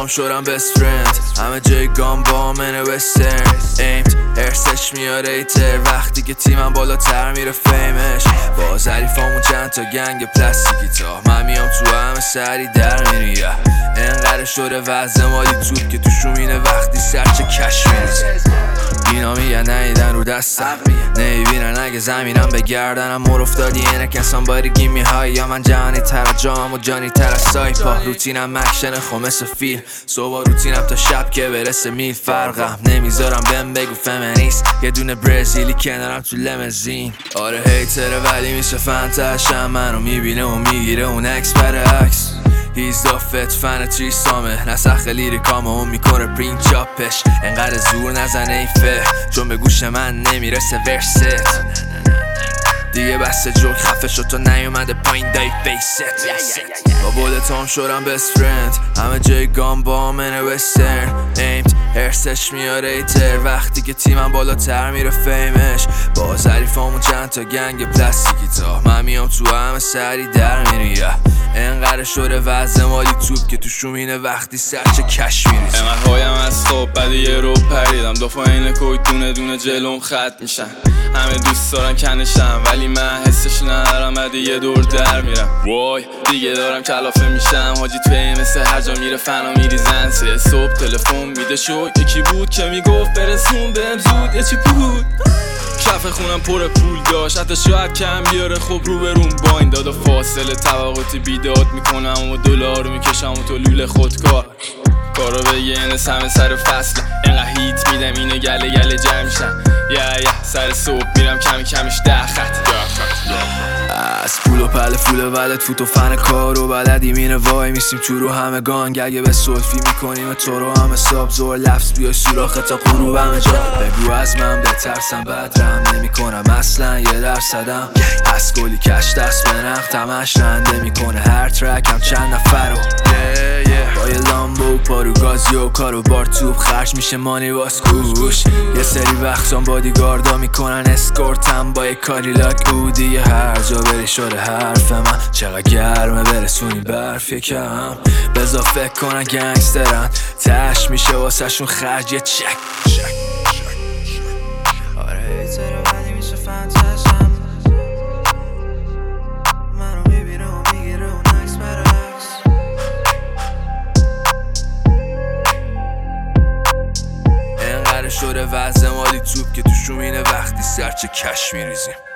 هم شدم best friend. همه جای گام با من وسترن ایمد ارسش میاره ایتر. وقتی که تیمم بالاتر میره فیمش باز حریفامون چند تا گنگ پلاستیکی تا من میام تو همه سری در میری. انقدر شده وضع مالی توپ که تو شومینه وقتی سرچه کش میریزه. اینا میگن نیدن رو دستم نمیبینن اگه زمینم به گردنم مور افتادی اینه که somebody give me high. یا من جهانی تر جام و جانی تر از سایپا. روتینم مکشن خمس فیل صبح روتینم تا شب که برسه میل. فرقم نمیذارم بهم بگو فمینیست یه دونه برزیلی کنارم تو لمزین. آره هیتره ولی میشه فنتشم منو میبینه و میگیره اون اکس برعکس. هیز دافت فن تریسامه نسخ لیریکامه اون میکنه پرینت چاپش. انقدر زور نزنه ایفه چون به گوش من نمیرسه ورست. دیگه بسته جوک خفه شد تو نیومده پایین دای فیست. با بولت هم شدم best friend. همه جای گام با من وسترن ایمد ارسش میاره ایتر. وقتی که تیمم بالاتر میره فیمش باز حریفامون چند تا گنگ پلاستیکی تا من میام تو همه سری در میری. انقدر شده وضع مالی توپ که تو شومینه وقتی سرچه کش میریزه. انقدر هایم از خواب بعد یه رو پریدم دفعه این کوی دونه دونه جلوم خط میشن. همه دوست دارن کنشم ولی من حسش ندارم بعد یه دور در میرم. وای دیگه دارم کلافه میشم حاجی توی مثل هر جا میره فنا میریزن. سه صبح تلفن میده شو یکی بود که میگفت برسون بهم زود یه چی بود. کف خونم پر پول داشت حتی شاید کم بیاره خب رو به روم با این داد و فاصله طبقاتی بیداد میکنم و دلار میکشم و تو لوله خودکار. کارو بگه اینه همه سر فصل اینقدر هیت میدم اینه گله گله جمع میشن. سر صبح میرم کمی کمیش 10 خط. از پول و پله فول ولد فوت و فن کار و بلدی مینه وای میسیم تو رو همه گانگ. اگه به سلفی میکنیم تو رو همه ساب زور لفظ بیای سوراخ تا غروب همه جا. بگو از من بترسم بدرم نمیکنم اصلا یه درصدم. پس گلی کش دست به نخ تمش رنده میکنه هر ترک هم چند نفر رو با یه لامبو پارو گازی و کارو بار توب خرج میشه مانی واس گوش. یه سری وقتان بادیگاردا میکنن اسکورتم با یه کاری لاک بودی. هر جا بری شده حرف من چقدر گرمه برسونی برف یکم. بزا فکر کنن گنگسترن تش میشه واسه شون خرج یه چک. آره هیتره ولی میشه فنتشم منو میبینه و میگیره اون اکس برعکس. انقدر شده وضع مالی توپ که تو شومینه وقتی سرچه کش میریزیم.